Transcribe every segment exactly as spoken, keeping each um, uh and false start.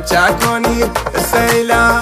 چکنی سیلا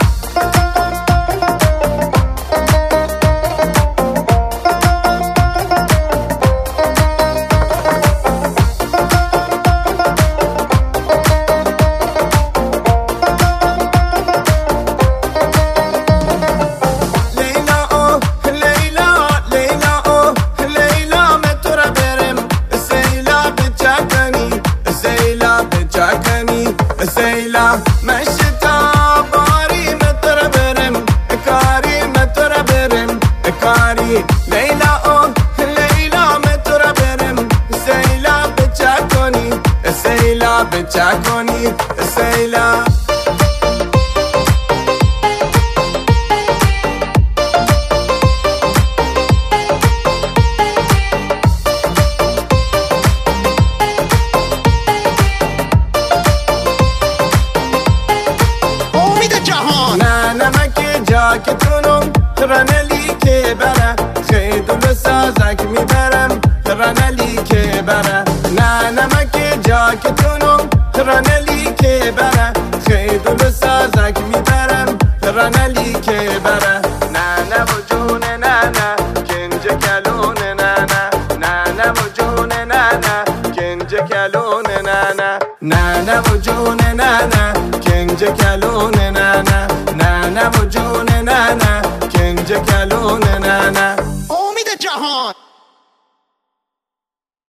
سیلا مشتا باری متر برم کاری متر برم کاری لیلا او لیلا متر برم سیلا بچه کنی سیلا بچه کنی سیلا که تونم رنلی که بره خیدول سازک میبرم رنلی که بره نه نمک جا که تونم رنلی که بره خیدول سازک میبرم رنلی که بره نه نه و جون نه نه کنج کلون نه نه نه نه و جون نه نه کنج کلون نه نه نه نه و جون نه نه کنج کلون نه نه نه نه و جون نه نه کنج کلون